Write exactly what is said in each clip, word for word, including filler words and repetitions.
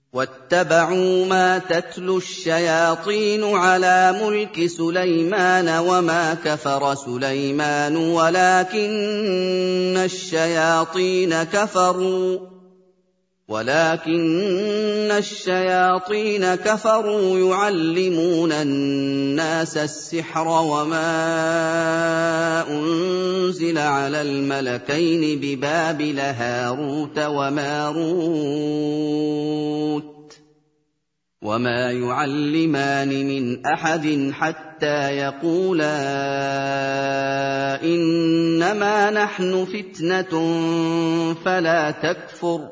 واتبعوا ما تتلو الشياطين على ملك سليمان وما كفر سليمان ولكن الشياطين كفروا ولكن الشياطين كفروا يعلمون الناس السحر وما أنزل على الملكين ببابل هاروت وماروت وما يعلمان من أحد حتى يقولا إنما نحن فتنة فلا تكفر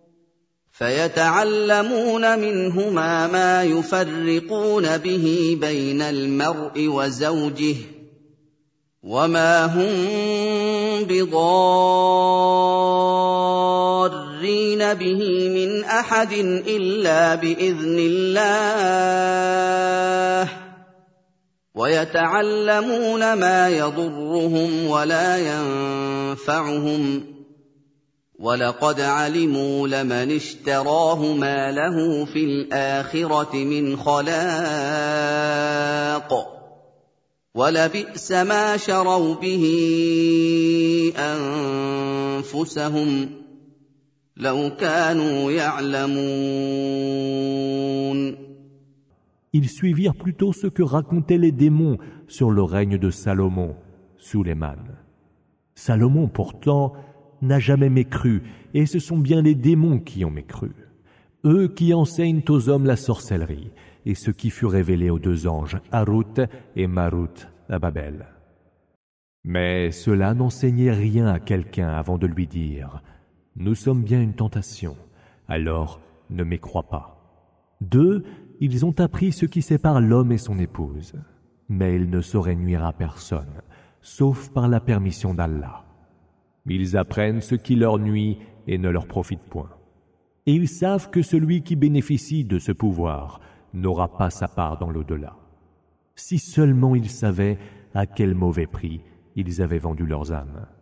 فيتعلمون منهما ما يفرقون به بين المرء وزوجه وما هم بضارين به من أحد إلا بإذن الله ويتعلمون ما يضرهم ولا ينفعهم وَلَقَدْ عَلِمُوا لَمَنِ اشْتَرَاهُ مَا لَهُ فِي الْآخِرَةِ مِنْ خَلَاقٍ وَلَبِئْسَ مَا شَرَوْا بِهِ أَنفُسَهُمْ لَوْ كَانُوا يَعْلَمُونَ. Ils suivirent plutôt ce que racontaient les démons sur le règne de Salomon, Sulayman. Salomon pourtant n'a jamais mécru, et ce sont bien les démons qui ont mécru. Eux qui enseignent aux hommes la sorcellerie, et ce qui fut révélé aux deux anges, Harut et Marut, à Babel. Mais cela n'enseignait rien à quelqu'un avant de lui dire « Nous sommes bien une tentation, alors ne mécrois pas. » D'eux, ils ont appris ce qui sépare l'homme et son épouse, mais ils ne sauraient nuire à personne, sauf par la permission d'Allah. Ils apprennent ce qui leur nuit et ne leur profite point. Et ils savent que celui qui bénéficie de ce pouvoir n'aura pas sa part dans l'au-delà. Si seulement ils savaient à quel mauvais prix ils avaient vendu leurs âmes.